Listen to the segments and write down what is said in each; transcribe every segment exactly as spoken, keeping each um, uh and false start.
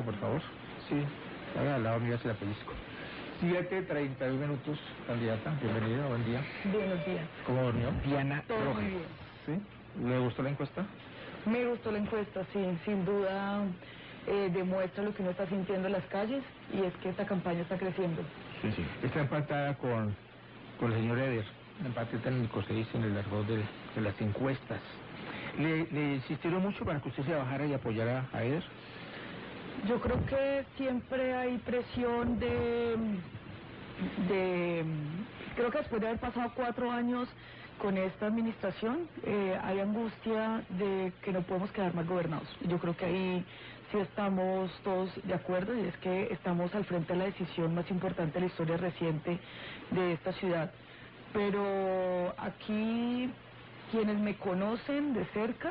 por favor. Sí, haga al lado mío, se la pellizco. siete treinta y un minutos, candidata, bienvenida, buen día. Buenos días. ¿Cómo durmió? Diana Todo Rojas. Muy bien. ¿Sí? ¿Le gustó la encuesta? Me gustó la encuesta, sí, sin duda eh, demuestra lo que uno está sintiendo en las calles, y es que esta campaña está creciendo. Sí, sí. Está empatada con, con el señor Eder, empate técnico se dice en el argot de, de las encuestas. ¿Le, ¿Le insistieron mucho para que usted se bajara y apoyara a Eder? Yo creo que siempre hay presión de, de... Creo que después de haber pasado cuatro años con esta administración, eh, hay angustia de que no podemos quedar mal gobernados. Yo creo que ahí sí estamos todos de acuerdo, y es que estamos al frente de la decisión más importante de la historia reciente de esta ciudad. Pero aquí, quienes me conocen de cerca,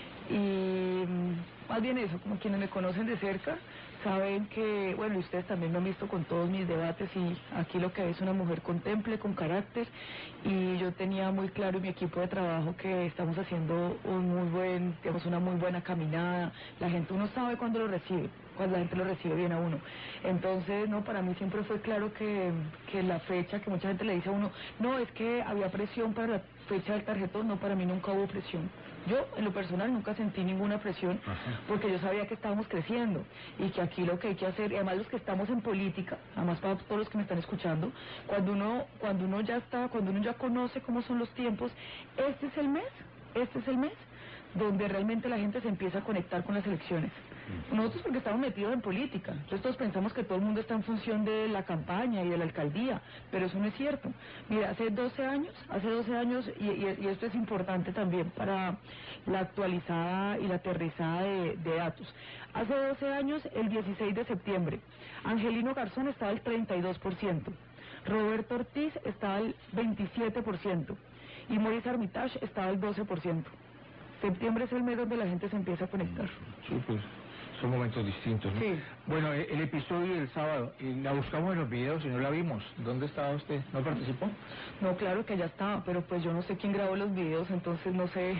y más bien eso, como quienes me conocen de cerca, saben que, bueno, y ustedes también me han visto con todos mis debates, y aquí lo que hay es una mujer con temple, con carácter, y yo tenía muy claro en mi equipo de trabajo que estamos haciendo un muy buen, digamos, una muy buena caminada. La gente, uno sabe cuándo lo recibe, cuando la gente lo recibe bien a uno. Entonces, no, para mí siempre fue claro que, que la fecha, que mucha gente le dice a uno, no, es que había presión para la fecha del tarjetón. No, para mí nunca hubo presión. Yo, en lo personal, nunca sentí ninguna presión, Ajá. porque yo sabía que estábamos creciendo, y que aquí lo que hay que hacer, y además los que estamos en política, además para todos los que me están escuchando, cuando uno, cuando uno ya está, cuando uno ya conoce cómo son los tiempos, este es el mes, este es el mes donde realmente la gente se empieza a conectar con las elecciones. Nosotros porque estamos metidos en política, entonces todos pensamos que todo el mundo está en función de la campaña y de la alcaldía, pero eso no es cierto. Mira, hace doce años, hace doce años, y, y, y esto es importante también para la actualizada y la aterrizada de, de datos, hace doce años, el dieciséis de septiembre, Angelino Garzón estaba al treinta y dos por ciento, Roberto Ortiz estaba al veintisiete por ciento, y Maurice Armitage estaba al doce por ciento. Septiembre es el mes donde la gente se empieza a conectar. Sí, pues son momentos distintos, ¿no? Sí. Bueno, el, el episodio del sábado, la buscamos en los videos y no la vimos. ¿Dónde estaba usted? ¿No participó? No, claro que ya estaba, pero pues yo no sé quién grabó los videos, entonces no sé.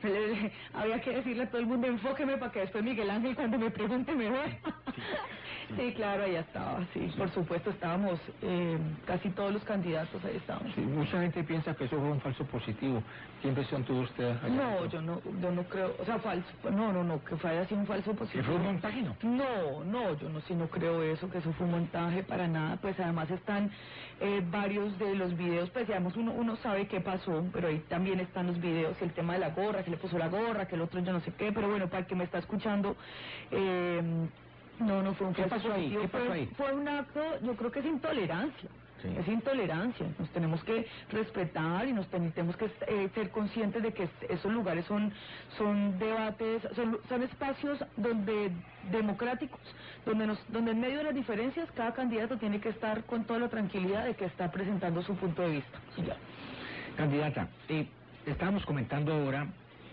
Había que decirle a todo el mundo, enfóqueme para que después Miguel Ángel, cuando me pregunte, me vea. Sí, sí. Sí, claro, allá estaba, sí, sí. Por supuesto, estábamos, eh, casi todos los candidatos ahí estábamos. Sí, mucha gente piensa que eso fue un falso positivo. ¿Qué impresión tuvo usted allá? No, yo no, yo no creo, o sea, falso, no, no, no, que fue así un falso positivo. ¿Que fue un montaje, no? No, no, yo no, sí no creo eso, que eso fue un montaje para nada. Pues además están eh, varios de los videos, pues digamos, uno, uno sabe qué pasó, pero ahí también están los videos, el tema de la gorra, que le puso la gorra, que el otro yo no sé qué, pero bueno, para el que me está escuchando, eh, no, no fue un ¿Qué pasó ahí? ¿Qué pasó fue, ahí? Fue un acto, yo creo que es intolerancia. Sí. Es intolerancia, nos tenemos que respetar y nos tenemos que eh, ser conscientes de que esos lugares son son debates, son, son espacios donde democráticos, donde nos donde en medio de las diferencias cada candidato tiene que estar con toda la tranquilidad de que está presentando su punto de vista. Sí. Ya. Candidata, eh, estábamos comentando ahora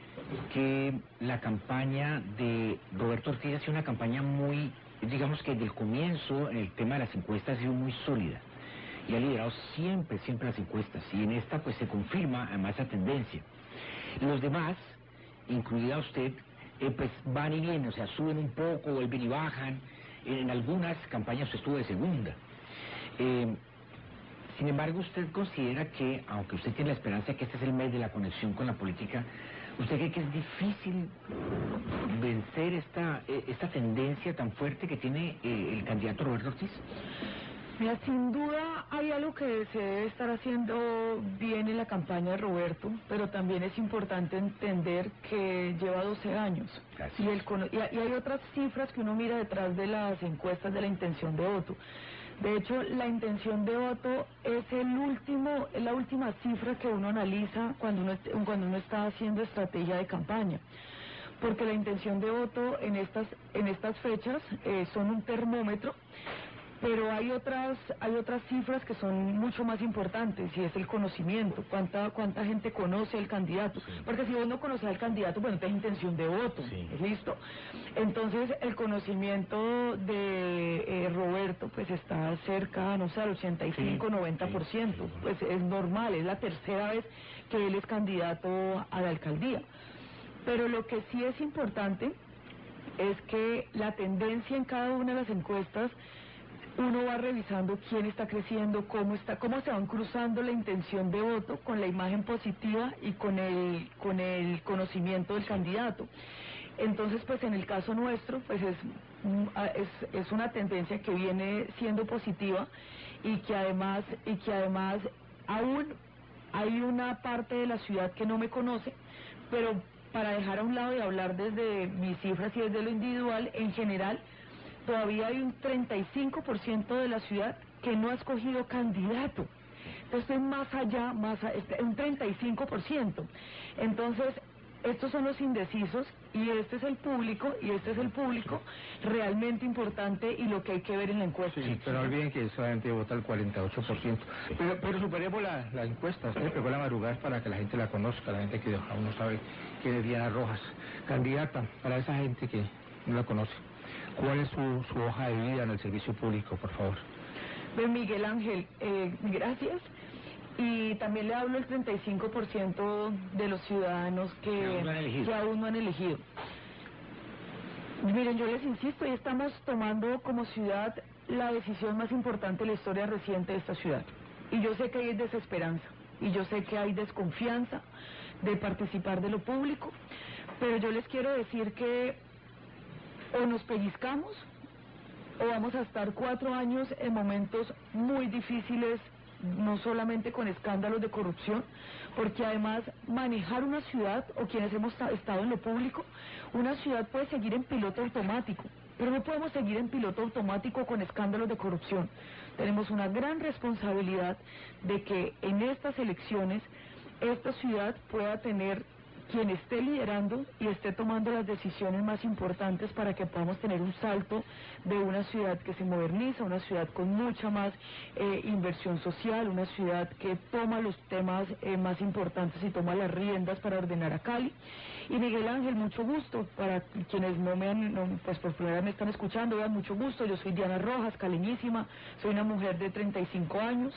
que la campaña de Roberto Ortiz ha sido una campaña muy, digamos que desde el comienzo, en el tema de las encuestas ha sido muy sólida. Y ha liderado siempre, siempre las encuestas, y en esta pues se confirma además esa tendencia. Los demás, incluida usted, eh, pues van y vienen, o sea, suben un poco, vuelven y bajan. En algunas campañas usted estuvo de segunda. Eh, sin embargo, ¿usted considera que, aunque usted tiene la esperanza de que este es el mes de la conexión con la política, ¿usted cree que es difícil vencer esta, eh, esta tendencia tan fuerte que tiene eh, el candidato Roberto Ortiz? Mira, sin duda hay algo que se debe estar haciendo bien en la campaña de Roberto, pero también es importante entender que lleva doce años. Y, el, y hay otras cifras que uno mira detrás de las encuestas de la intención de voto. De hecho, la intención de voto es el último, es la última cifra que uno analiza cuando uno, cuando uno está haciendo estrategia de campaña. Porque la intención de voto en estas, en estas fechas eh, son un termómetro, pero hay otras hay otras cifras que son mucho más importantes, y es el conocimiento, cuánta cuánta gente conoce al candidato, sí. Porque si vos no conoces al candidato, bueno, tenés intención de voto, sí. ¿Listo? Entonces el conocimiento de eh, Roberto pues está cerca, no sé, al ochenta y cinco, sí, noventa por ciento, sí, sí. Pues es normal, es la tercera vez que él es candidato a la alcaldía. Pero lo que sí es importante es que la tendencia en cada una de las encuestas, uno va revisando quién está creciendo, cómo está, cómo se van cruzando la intención de voto con la imagen positiva y con el, con el conocimiento del candidato. Entonces, pues en el caso nuestro, pues es, es, es una tendencia que viene siendo positiva y que además, y que además aún hay una parte de la ciudad que no me conoce, pero para dejar a un lado y hablar desde mis cifras y desde lo individual, en general, todavía hay un treinta y cinco por ciento de la ciudad que no ha escogido candidato. Entonces, más allá, más a, un treinta y cinco por ciento. Entonces, estos son los indecisos y este es el público, y este es el público realmente importante y lo que hay que ver en la encuesta. Sí, pero no olviden que solamente vota el cuarenta y ocho por ciento. Pero, pero superemos la, la encuesta, usted pegó la madrugada para que la gente la conozca, la gente que aún no sabe quién es Diana Rojas. Candidata, para esa gente que no la conoce, ¿cuál es su, su hoja de vida en el servicio público, por favor? Bien, Miguel Ángel, eh, gracias. Y también le hablo al treinta y cinco por ciento de los ciudadanos que, que, aún, no que aún no han elegido. Miren, yo les insisto, y estamos tomando como ciudad la decisión más importante de la historia reciente de esta ciudad. Y yo sé que hay desesperanza, y yo sé que hay desconfianza de participar de lo público, pero yo les quiero decir que o nos pellizcamos, o vamos a estar cuatro años en momentos muy difíciles, no solamente con escándalos de corrupción, porque además manejar una ciudad, o quienes hemos estado en lo público, una ciudad puede seguir en piloto automático, pero no podemos seguir en piloto automático con escándalos de corrupción. Tenemos una gran responsabilidad de que en estas elecciones esta ciudad pueda tener quien esté liderando y esté tomando las decisiones más importantes para que podamos tener un salto de una ciudad que se moderniza, una ciudad con mucha más eh, inversión social, una ciudad que toma los temas eh, más importantes y toma las riendas para ordenar a Cali. Y Miguel Ángel, mucho gusto, para quienes no me han, no, pues por primera vez me están escuchando, vean, mucho gusto, yo soy Diana Rojas, caleñísima, soy una mujer de treinta y cinco años,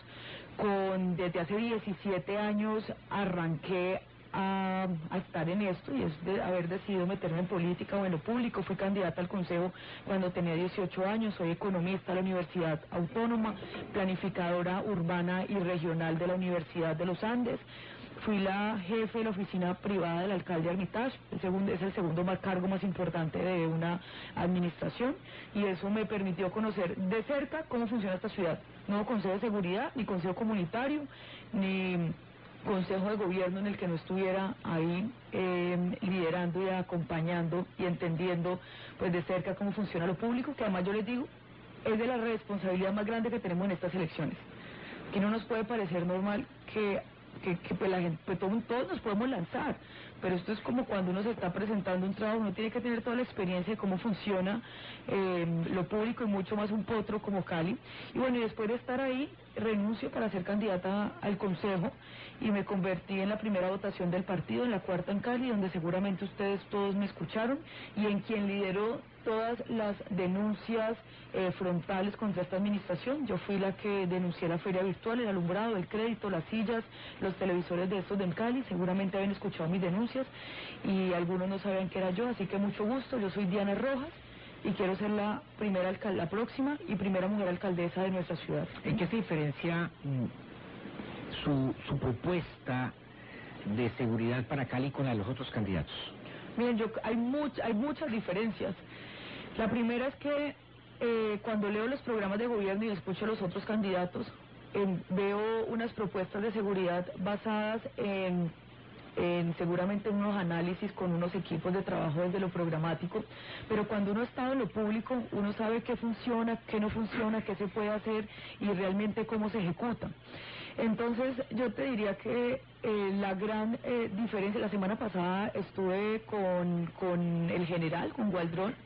con desde hace diecisiete años arranqué A, a estar en esto, y es de haber decidido meterme en política o en lo público. Fui candidata al Consejo cuando tenía dieciocho años, soy economista de la Universidad Autónoma, planificadora urbana y regional de la Universidad de los Andes, fui la jefe de la oficina privada del alcalde Armitage, el segundo, es el segundo más cargo más importante de una administración, y eso me permitió conocer de cerca cómo funciona esta ciudad. No consejo de seguridad, ni consejo comunitario, ni consejo de gobierno en el que no estuviera ahí eh, liderando y acompañando y entendiendo pues de cerca cómo funciona lo público, que además yo les digo, es de la responsabilidad más grande que tenemos en estas elecciones, que no nos puede parecer normal que, que, que pues la gente, pues todos, todos nos podemos lanzar, pero esto es como cuando uno se está presentando un trabajo, uno tiene que tener toda la experiencia de cómo funciona eh, lo público, y mucho más un potro como Cali. Y bueno, y después de estar ahí, renuncio para ser candidata al Consejo y me convertí en la primera votación del partido, en la cuarta en Cali, donde seguramente ustedes todos me escucharon, y en quien lideró todas las denuncias eh, frontales contra esta administración. Yo fui la que denuncié la feria virtual, el alumbrado, el crédito, las sillas, los televisores de estos del Cali. Seguramente habían escuchado mis denuncias y algunos no sabían que era yo, así que mucho gusto. Yo soy Diana Rojas y quiero ser la primera alcal la próxima y primera mujer alcaldesa de nuestra ciudad. ¿En qué se diferencia mm, su, su propuesta de seguridad para Cali con la de los otros candidatos? Miren, yo, hay, much, hay muchas diferencias. La primera es que eh, cuando leo los programas de gobierno y escucho a los otros candidatos, eh, veo unas propuestas de seguridad basadas en, en seguramente unos análisis con unos equipos de trabajo desde lo programático, pero cuando uno está en lo público, uno sabe qué funciona, qué no funciona, qué se puede hacer y realmente cómo se ejecuta. Entonces yo te diría que eh, la gran eh, diferencia, la semana pasada estuve con, con el general, con Gualdrón,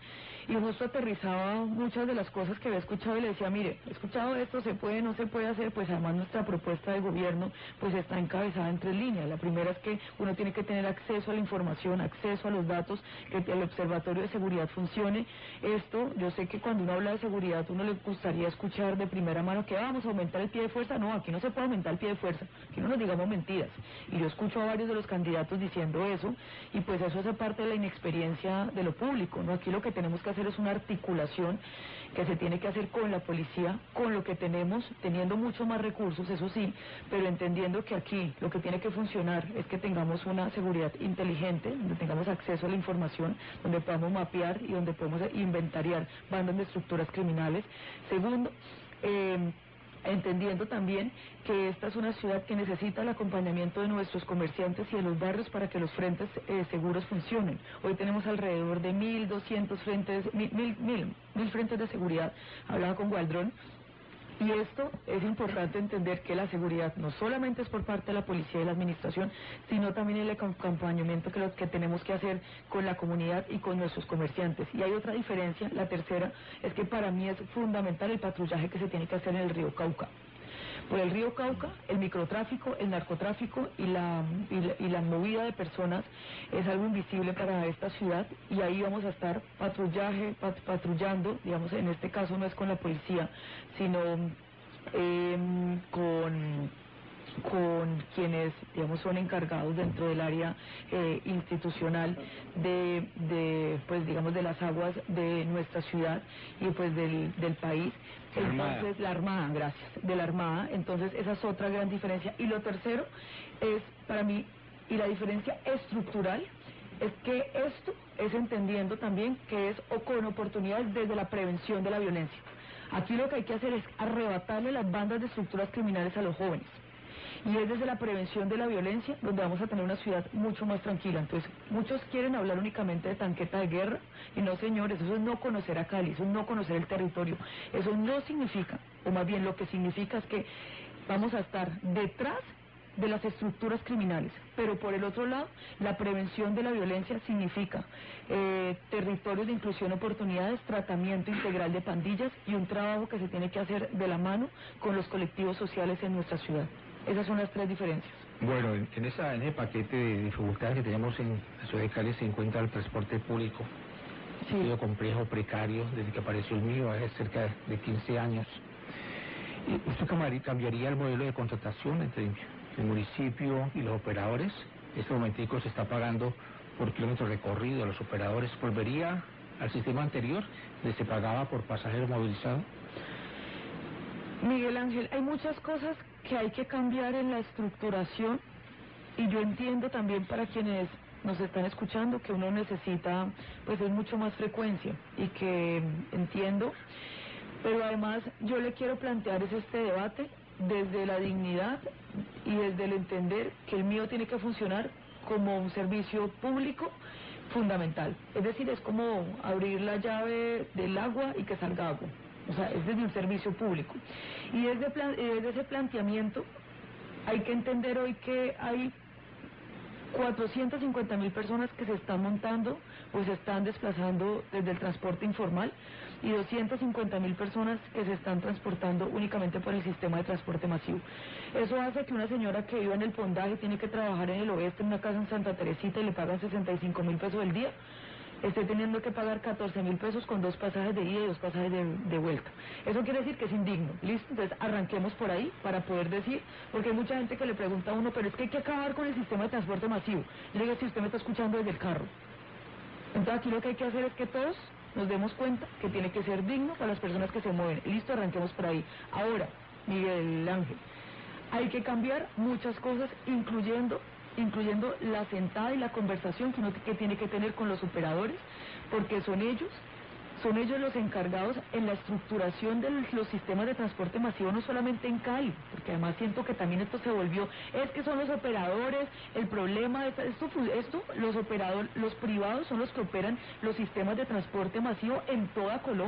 y justo aterrizaba muchas de las cosas que había escuchado y le decía, mire, he escuchado esto, se puede, no se puede hacer, pues además nuestra propuesta de gobierno pues está encabezada en tres líneas. La primera es que uno tiene que tener acceso a la información, acceso a los datos, que el observatorio de seguridad funcione. Esto, yo sé que cuando uno habla de seguridad, uno le gustaría escuchar de primera mano que vamos a aumentar el pie de fuerza. No, aquí no se puede aumentar el pie de fuerza, aquí no nos digamos mentiras. Y yo escucho a varios de los candidatos diciendo eso, y pues eso hace parte de la inexperiencia de lo público, ¿no? Aquí lo que tenemos que hacer es una articulación que se tiene que hacer con la policía, con lo que tenemos, teniendo mucho más recursos, eso sí, pero entendiendo que aquí lo que tiene que funcionar es que tengamos una seguridad inteligente, donde tengamos acceso a la información, donde podamos mapear y donde podamos inventariar bandas de estructuras criminales. Segundo, eh, entendiendo también que esta es una ciudad que necesita el acompañamiento de nuestros comerciantes y de los barrios para que los frentes eh, seguros funcionen. Hoy tenemos alrededor de mil doscientos frentes, mil, mil, mil, mil frentes de seguridad. Hablaba con Gualdrón. Y esto es importante entender que la seguridad no solamente es por parte de la policía y la administración, sino también el acompañamiento que, lo que tenemos que hacer con la comunidad y con nuestros comerciantes. Y hay otra diferencia, la tercera, es que para mí es fundamental el patrullaje que se tiene que hacer en el río Cauca. Por el río Cauca, el microtráfico, el narcotráfico y la, y la, y la movida de personas es algo invisible para esta ciudad, y ahí vamos a estar patrullaje, pat, patrullando, digamos, en este caso no es con la policía, sino eh, con... con quienes, digamos, son encargados dentro del área eh, institucional de, de, pues, digamos, de las aguas de nuestra ciudad y, pues, del, del país. Entonces, la Armada, gracias, de la Armada. Entonces, esa es otra gran diferencia. Y lo tercero es, para mí, y la diferencia estructural, es que esto es entendiendo también que es o con oportunidades desde la prevención de la violencia. Aquí lo que hay que hacer es arrebatarle las bandas de estructuras criminales a los jóvenes. Y es desde la prevención de la violencia donde vamos a tener una ciudad mucho más tranquila. Entonces, muchos quieren hablar únicamente de tanqueta de guerra, y no, señores, eso es no conocer a Cali, eso es no conocer el territorio. Eso no significa, o más bien lo que significa es que vamos a estar detrás de las estructuras criminales, pero por el otro lado, la prevención de la violencia significa eh, territorios de inclusión, oportunidades, tratamiento integral de pandillas y un trabajo que se tiene que hacer de la mano con los colectivos sociales en nuestra ciudad. Esas son las tres diferencias. Bueno, en, en, esa, en ese paquete de dificultades que tenemos en la ciudad de Cali se encuentra el transporte público. Sí. Ha sido complejo, precario, desde que apareció el mío hace cerca de quince años. ¿Y ¿Usted cambiaría el modelo de contratación entre el municipio y los operadores? Este momentico se está pagando por kilómetro recorrido a los operadores. ¿Volvería al sistema anterior, donde se pagaba por pasajero movilizado? Miguel Ángel, hay muchas cosas que hay que cambiar en la estructuración, y yo entiendo también para quienes nos están escuchando que uno necesita, pues es mucho más frecuencia, y que entiendo, pero además yo le quiero plantear es este debate desde la dignidad y desde el entender que el mío tiene que funcionar como un servicio público fundamental, es decir, es como abrir la llave del agua y que salga agua. O sea, es desde un servicio público. Y desde, plan, desde ese planteamiento hay que entender hoy que hay cuatrocientas cincuenta mil personas que se están montando o se están desplazando desde el transporte informal, y doscientas cincuenta mil personas que se están transportando únicamente por el sistema de transporte masivo. Eso hace que una señora que vive en el Pondaje, tiene que trabajar en el oeste, en una casa en Santa Teresita, y le pagan sesenta y cinco mil pesos el día, esté teniendo que pagar catorce mil pesos con dos pasajes de ida y dos pasajes de, de vuelta. Eso quiere decir que es indigno. ¿Listo? Entonces arranquemos por ahí para poder decir, porque hay mucha gente que le pregunta a uno, pero es que hay que acabar con el sistema de transporte masivo. Yo le digo, si usted me está escuchando desde el carro. Entonces aquí lo que hay que hacer es que todos nos demos cuenta que tiene que ser digno para las personas que se mueven. Listo, arranquemos por ahí. Ahora, Miguel Ángel, hay que cambiar muchas cosas, incluyendo incluyendo la sentada y la conversación que uno que tiene que tener con los operadores, porque son ellos, son ellos los encargados en la estructuración de los sistemas de transporte masivo, no solamente en Cali, porque además siento que también esto se volvió, es que son los operadores, el problema de esto, esto los operadores, los privados son los que operan los sistemas de transporte masivo en toda Colombia.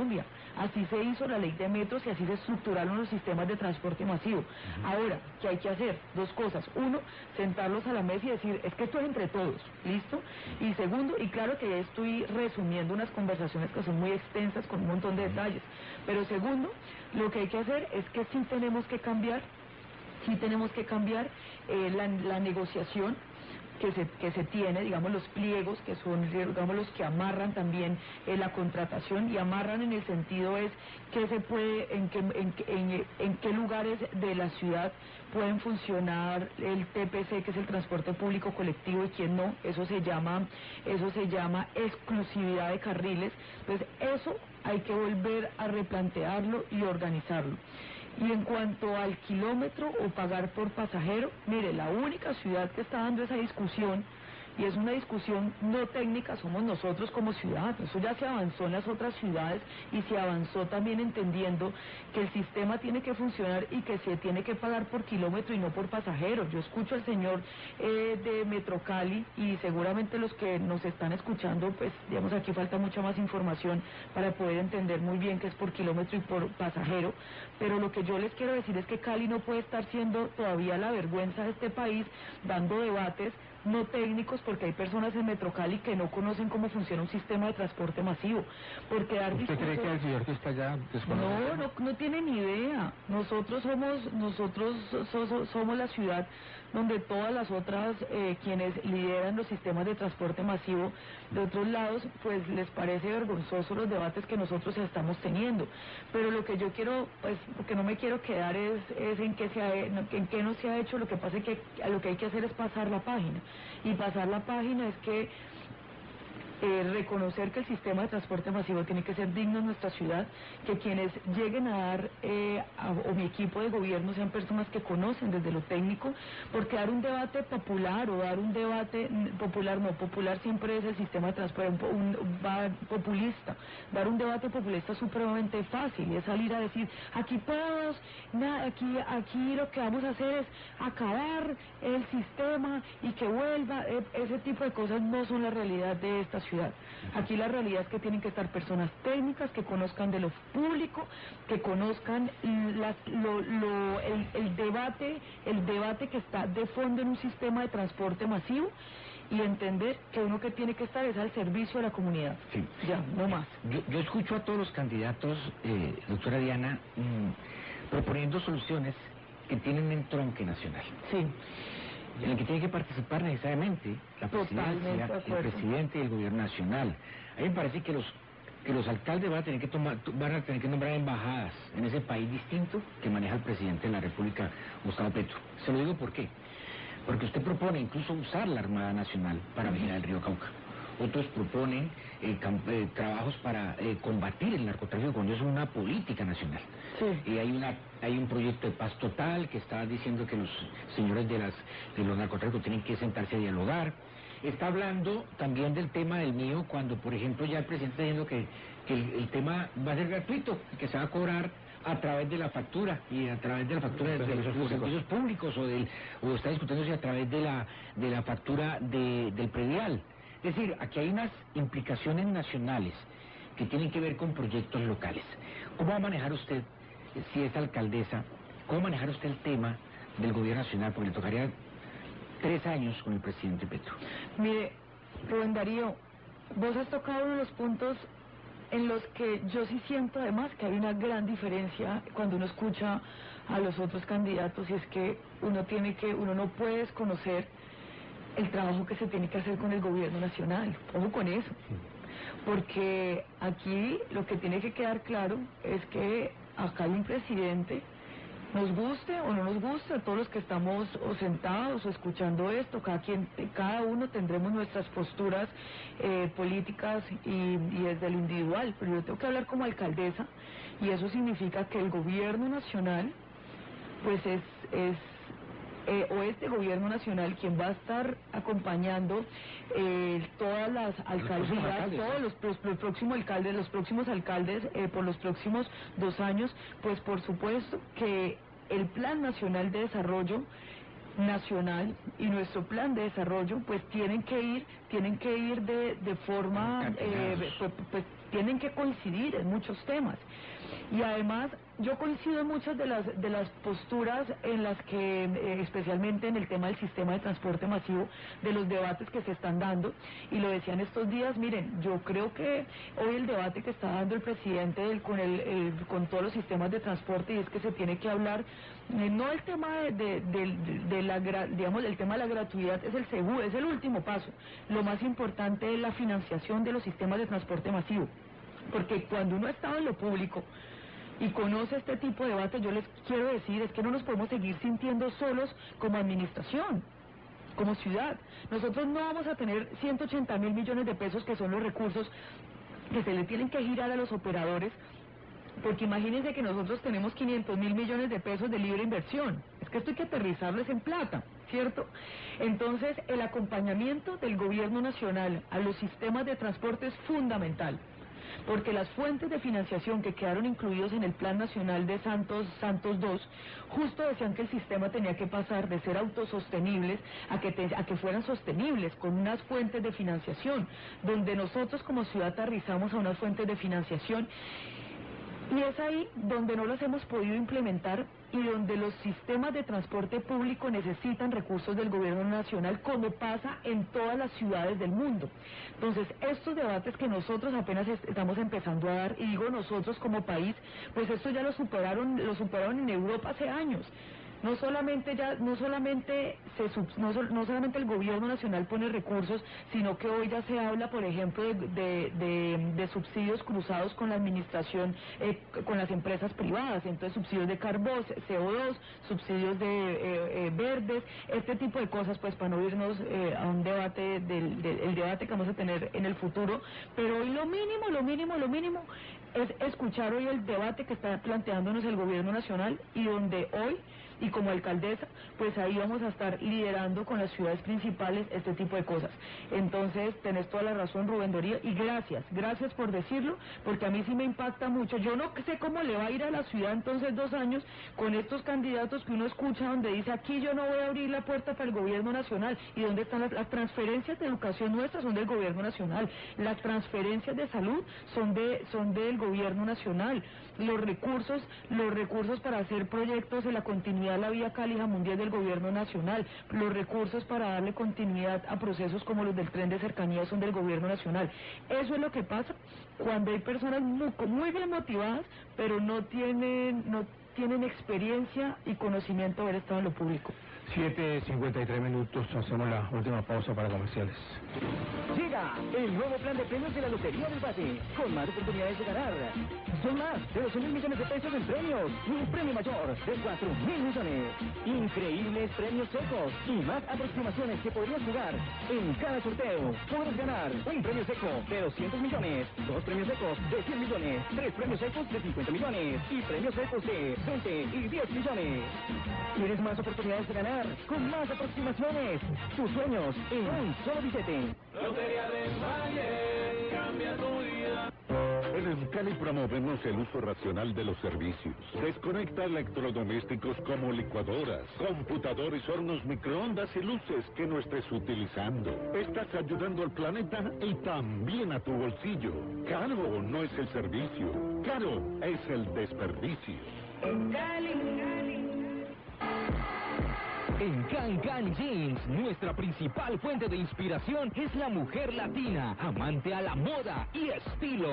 Así se hizo la ley de metros y así se estructuraron los sistemas de transporte masivo. Ahora, ¿qué hay que hacer? Dos cosas. Uno, sentarlos a la mesa y decir, es que esto es entre todos, ¿listo? Y segundo, y claro que ya estoy resumiendo unas conversaciones que son muy extensas con un montón de detalles, pero segundo, lo que hay que hacer es que sí tenemos que cambiar, sí tenemos que cambiar eh, la, la negociación que se, que se tiene, digamos, los pliegos, que son, digamos, los que amarran también eh, la contratación, y amarran en el sentido es que se puede, en qué, en, en, en qué lugares de la ciudad pueden funcionar el T P C, que es el transporte público colectivo, y quién no. Eso se llama, eso se llama exclusividad de carriles. Entonces, eso hay que volver a replantearlo y organizarlo. Y en cuanto al kilómetro o pagar por pasajero, mire, la única ciudad que está dando esa discusión, y es una discusión no técnica, somos nosotros como ciudad. Eso ya se avanzó en las otras ciudades y se avanzó también entendiendo que el sistema tiene que funcionar y que se tiene que pagar por kilómetro y no por pasajero. Yo escucho al señor eh, de Metrocali, y seguramente los que nos están escuchando, pues digamos, aquí falta mucha más información para poder entender muy bien que es por kilómetro y por pasajero, pero lo que yo les quiero decir es que Cali no puede estar siendo todavía la vergüenza de este país, dando debates no técnicos, porque hay personas en Metrocali que no conocen cómo funciona un sistema de transporte masivo. Porque dar ¿Usted discursos... cree que el señor que está allá desconoce? No, no, no tiene ni idea. Nosotros somos, nosotros so, so, somos la ciudad donde todas las otras, eh, quienes lideran los sistemas de transporte masivo de otros lados, pues les parece vergonzoso los debates que nosotros estamos teniendo. Pero lo que yo quiero, pues, lo que no me quiero quedar es, es en qué se ha, en qué no se ha hecho. Lo que pasa es que lo que hay que hacer es pasar la página. Y pasar la página es que Eh, reconocer que el sistema de transporte masivo tiene que ser digno en nuestra ciudad, que quienes lleguen a dar, eh, a, o mi equipo de gobierno, sean personas que conocen desde lo técnico, porque dar un debate popular o dar un debate popular, no, popular siempre es el sistema de transporte, un, un, va populista, dar un debate populista es supremamente fácil, y es salir a decir, aquí todos, nada, aquí, aquí lo que vamos a hacer es acabar el sistema y que vuelva, eh, ese tipo de cosas no son la realidad de esta ciudad. ciudad. Aquí la realidad es que tienen que estar personas técnicas que conozcan de lo público, que conozcan la, lo, lo, el, el debate, el debate que está de fondo en un sistema de transporte masivo, y entender que uno que tiene que estar es al servicio de la comunidad. Sí. Ya, no más. Yo, yo escucho a todos los candidatos, eh, doctora Diana, mmm, proponiendo soluciones que tienen un entronque nacional. Sí. En el que tiene que participar necesariamente la presidencia, el presidente y el gobierno nacional. A mí me parece que los que los alcaldes van a tener que tomar, van a tener que nombrar embajadas en ese país distinto que maneja el presidente de la República, Gustavo Petro. Se lo digo por qué. Porque usted propone incluso usar la Armada Nacional para vigilar el río Cauca. Otros proponen eh, eh, trabajos para eh, combatir el narcotráfico, cuando es una política nacional. Sí. Y hay una hay un proyecto de paz total que está diciendo que los señores de las de los narcotráficos tienen que sentarse a dialogar. Está hablando también del tema del mío, cuando por ejemplo ya el presidente está diciendo que, que el, el tema va a ser gratuito, que se va a cobrar a través de la factura, y a través de la factura de, de los, los servicios públicos, o del o está discutiéndose a través de la de la factura de, del predial. Es decir, aquí hay unas implicaciones nacionales que tienen que ver con proyectos locales. ¿Cómo va a manejar usted, si es alcaldesa, cómo manejar usted el tema del gobierno nacional? Porque le tocaría tres años con el presidente Petro. Mire, Rubén Darío, vos has tocado uno de los puntos en los que yo sí siento además que hay una gran diferencia cuando uno escucha a los otros candidatos, y es que uno tiene que, uno no puede desconocer el trabajo que se tiene que hacer con el gobierno nacional. Ojo con eso, porque aquí lo que tiene que quedar claro es que acá hay un presidente, nos guste o no nos guste, a todos los que estamos o sentados o escuchando esto, cada quien, cada uno tendremos nuestras posturas eh, políticas y, y desde lo individual, pero yo tengo que hablar como alcaldesa, y eso significa que el gobierno nacional pues es, es Eh, o este gobierno nacional quien va a estar acompañando eh, todas las alcaldías, todos los, los, los próximos alcaldes, los próximos alcaldes eh, por los próximos dos años, pues por supuesto que el Plan Nacional de Desarrollo nacional y nuestro plan de desarrollo pues tienen que ir tienen que ir de, de forma eh, pues, pues tienen que coincidir en muchos temas. Y además, yo coincido en muchas de las de las posturas en las que, eh, especialmente en el tema del sistema de transporte masivo, de los debates que se están dando, y lo decían estos días, miren, yo creo que hoy el debate que está dando el presidente del, con el, el con todos los sistemas de transporte, y es que se tiene que hablar, eh, no el tema de, de, de, de, de la, digamos, el tema de la gratuidad es el seguro, es el último paso. Lo más importante es la financiación de los sistemas de transporte masivo, porque cuando uno ha estado en lo público y conoce este tipo de debate, yo les quiero decir, es que no nos podemos seguir sintiendo solos como administración, como ciudad. Nosotros no vamos a tener ciento ochenta mil millones de pesos, que son los recursos que se le tienen que girar a los operadores, porque imagínense que nosotros tenemos quinientos mil millones de pesos de libre inversión. Es que esto hay que aterrizarles en plata, ¿cierto? Entonces, el acompañamiento del gobierno nacional a los sistemas de transporte es fundamental, porque las fuentes de financiación que quedaron incluidos en el Plan Nacional de Santos Santos dos justo decían que el sistema tenía que pasar de ser autosostenibles a que, te, a que fueran sostenibles, con unas fuentes de financiación, donde nosotros como ciudad aterrizamos a unas fuentes de financiación. Y es ahí donde no los hemos podido implementar y donde los sistemas de transporte público necesitan recursos del gobierno nacional, como pasa en todas las ciudades del mundo. Entonces, estos debates que nosotros apenas estamos empezando a dar, y digo nosotros como país, pues esto ya lo superaron, lo superaron en Europa hace años. No solamente ya, no solamente se no, no solamente el gobierno nacional pone recursos, sino que hoy ya se habla, por ejemplo, de, de, de, de subsidios cruzados con la administración, eh, con las empresas privadas, entonces subsidios de carbón, C O dos, subsidios de eh, eh, verdes, este tipo de cosas, pues para no irnos eh, a un debate, del, del el debate que vamos a tener en el futuro, pero hoy lo mínimo, lo mínimo, lo mínimo es escuchar hoy el debate que está planteándonos el gobierno nacional, y donde hoy, y como alcaldesa, pues ahí vamos a estar liderando con las ciudades principales este tipo de cosas. Entonces, tenés toda la razón, Rubén Darío, y gracias, gracias por decirlo, porque a mí sí me impacta mucho. Yo no sé cómo le va a ir a la ciudad entonces dos años con estos candidatos que uno escucha donde dice, aquí yo no voy a abrir la puerta para el gobierno nacional. ¿Y dónde están las, las transferencias de educación nuestras? Son del gobierno nacional. Las transferencias de salud son de son del gobierno nacional. Los recursos, los recursos para hacer proyectos en la continuidad de la vía Cálija Mundial del gobierno nacional, los recursos para darle continuidad a procesos como los del tren de cercanía son del gobierno nacional. Eso es lo que pasa cuando hay personas muy, muy bien motivadas, pero no tienen, no tienen experiencia y conocimiento de haber estado en lo público. siete cincuenta y tres minutos, hacemos la última pausa para comerciales. Llega el nuevo plan de premios de la Lotería del Valle, con más oportunidades de ganar. Son más de doce mil millones de pesos en premios y un premio mayor de cuatro mil millones. Increíbles premios secos y más aproximaciones que podrías jugar. En cada sorteo podrás ganar un premio seco de doscientos millones, dos premios secos de cien millones, tres premios secos de cincuenta millones y premios secos de veinte y diez millones. ¿Quieres más oportunidades de ganar? Con más aproximaciones. Tus sueños en un solo billete. Lotería del Valle, cambia tu vida. En Euskali promovemos el uso racional de los servicios. Desconecta electrodomésticos como licuadoras, computadores, hornos, microondas y luces que no estés utilizando. Estás ayudando al planeta y también a tu bolsillo. Caro no es el servicio, caro es el desperdicio. Cali, Cali. En Can Can Jeans, nuestra principal fuente de inspiración es la mujer latina, amante a la moda y estilo.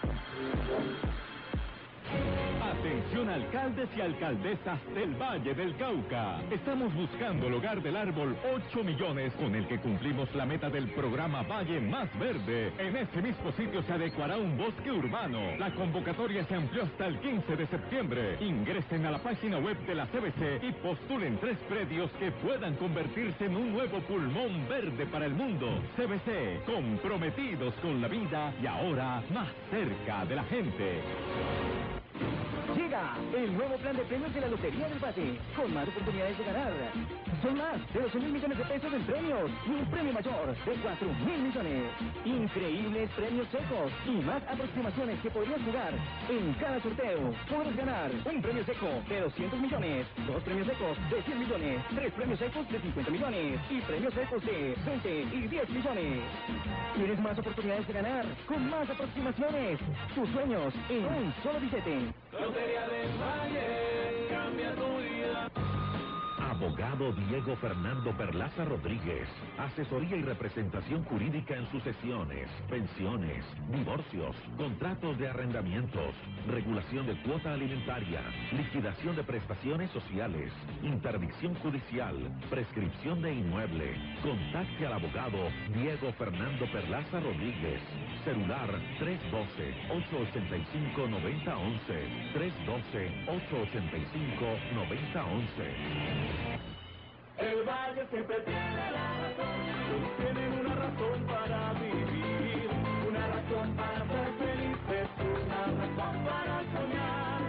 Atención alcaldes y alcaldesas del Valle del Cauca. Estamos buscando el hogar del árbol ocho millones con el que cumplimos la meta del programa Valle Más Verde. En ese mismo sitio se adecuará un bosque urbano. La convocatoria se amplió hasta el quince de septiembre. Ingresen a la página web de la C B C y postulen tres predios que puedan convertirse en un nuevo pulmón verde para el mundo. C B C, comprometidos con la vida y ahora más cerca de la gente. Llega Llega el nuevo plan de premios de la Lotería del Valle, con más oportunidades de ganar. Son más de doce mil millones de pesos en premios y un premio mayor de cuatro mil millones. Increíbles premios secos y más aproximaciones que podrías jugar. En cada sorteo podrás ganar un premio seco de doscientos millones, dos premios secos de cien millones, tres premios secos de cincuenta millones y premios secos de veinte y diez millones. ¿Quieres más oportunidades de ganar? Con más aproximaciones. Tus sueños en un solo billete. Lotería del Valle, cambia tu vida. Abogado Diego Fernando Perlaza Rodríguez. Asesoría y representación jurídica en sucesiones, pensiones, divorcios, contratos de arrendamientos, regulación de cuota alimentaria, liquidación de prestaciones sociales, interdicción judicial, prescripción de inmueble. Contacte al abogado Diego Fernando Perlaza Rodríguez. Celular tres uno dos, ocho ocho cinco, nueve cero uno uno, tres uno dos, ocho ocho cinco, nueve cero uno uno. El Valle siempre tiene la razón, todos tienen una razón para vivir, una razón para ser felices, una razón para soñar.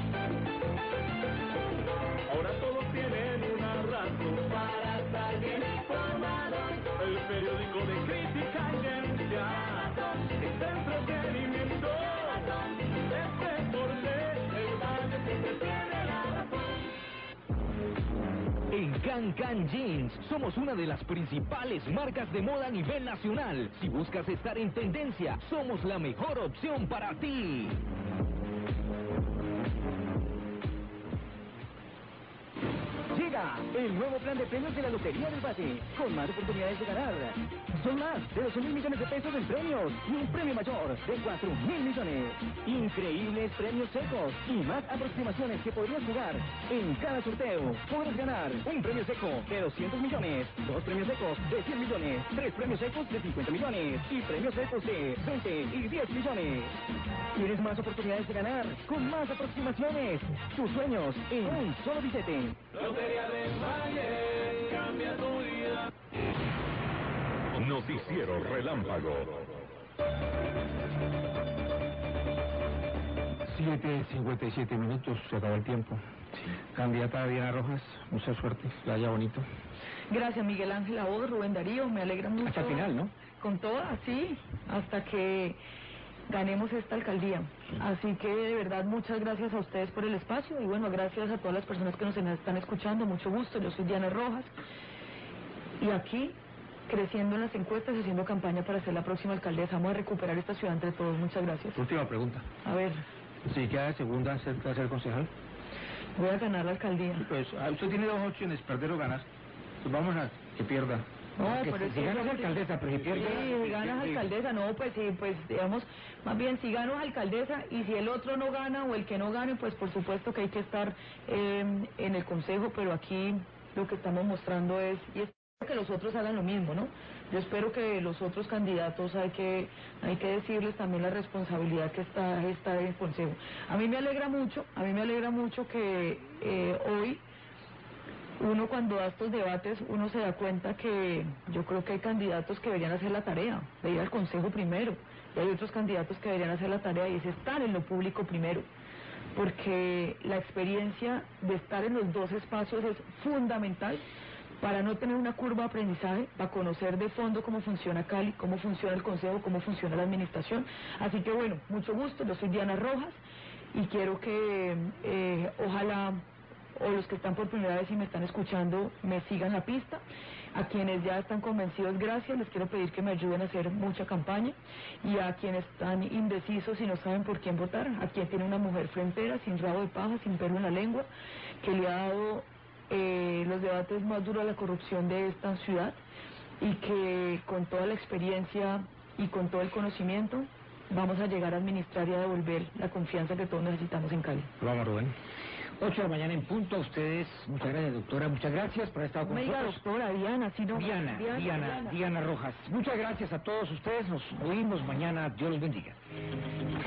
Ahora todos tienen una razón para estar bien informados. El periódico de crítica y ciencia, es entretenimiento, es deporte. El Valle siempre tiene la razón. En Can Can Jeans somos una de las principales marcas de moda a nivel nacional. Si buscas estar en tendencia, somos la mejor opción para ti. Llega el nuevo plan de premios de la Lotería del Valle, con más oportunidades de ganar. Son más de doce mil millones de pesos en premios y un premio mayor de cuatro mil millones. Increíbles premios secos y más aproximaciones que podrías jugar. En cada sorteo podrás ganar un premio seco de doscientos millones, dos premios secos de cien millones, tres premios secos de cincuenta millones y premios secos de veinte y diez millones. ¿Quieres más oportunidades de ganar? Con más aproximaciones. Tus sueños en un solo billete. Lotería del Valle, cambia tu vida. Noticiero Relámpago. siete cincuenta y siete minutos, se acabó el tiempo. Candidata Diana Rojas, mucha suerte, que la haya bonito. Gracias, Miguel Ángel, a vos, Rubén Darío, me alegra mucho. Hasta el final, ¿no? Con todas, sí, hasta que ganemos esta alcaldía. Así que de verdad muchas gracias a ustedes por el espacio y bueno, gracias a todas las personas que nos están escuchando, mucho gusto, yo soy Diana Rojas y aquí creciendo en las encuestas y haciendo campaña para ser la próxima alcaldesa. Vamos a recuperar esta ciudad entre todos, muchas gracias. Última pregunta. A ver. Si queda de segunda, ¿va a ser concejal? Voy a ganar la alcaldía. Pues usted tiene dos opciones, perder o ganar. Pues vamos a que pierda. No, Porque pero si, es si que ganas yo- alcaldesa, pero si pierdes... Sí, si ganas alcaldesa, no, pues sí, pues digamos, más bien si gano alcaldesa y si el otro no gana o el que no gane, pues por supuesto que hay que estar eh, en el consejo, pero aquí lo que estamos mostrando es, y espero que los otros hagan lo mismo, ¿no? Yo espero que los otros candidatos hay que hay que decirles también la responsabilidad que está, está en el consejo. A mí me alegra mucho, a mí me alegra mucho que eh, hoy uno cuando da estos debates, uno se da cuenta que yo creo que hay candidatos que deberían hacer la tarea, de ir al consejo primero, y hay otros candidatos que deberían hacer la tarea y es estar en lo público primero, porque la experiencia de estar en los dos espacios es fundamental para no tener una curva de aprendizaje, para conocer de fondo cómo funciona Cali, cómo funciona el consejo, cómo funciona la administración. Así que bueno, mucho gusto, yo soy Diana Rojas y quiero que eh, ojalá o los que están por primera vez y me están escuchando me sigan la pista. A quienes ya están convencidos, gracias, les quiero pedir que me ayuden a hacer mucha campaña. Y a quienes están indecisos y no saben por quién votar, a quien tiene una mujer frontera, sin rabo de paja, sin pelo en la lengua, que le ha dado eh, los debates más duros a la corrupción de esta ciudad y que con toda la experiencia y con todo el conocimiento vamos a llegar a administrar y a devolver la confianza que todos necesitamos en Cali. Vamos, Rubén. ocho de la mañana en punto, a ustedes, muchas gracias doctora, muchas gracias por haber estado con Me diga nosotros. doctora, Diana, si no... Diana, Diana, Diana, Diana Rojas, muchas gracias a todos ustedes, nos oímos mañana, Dios los bendiga.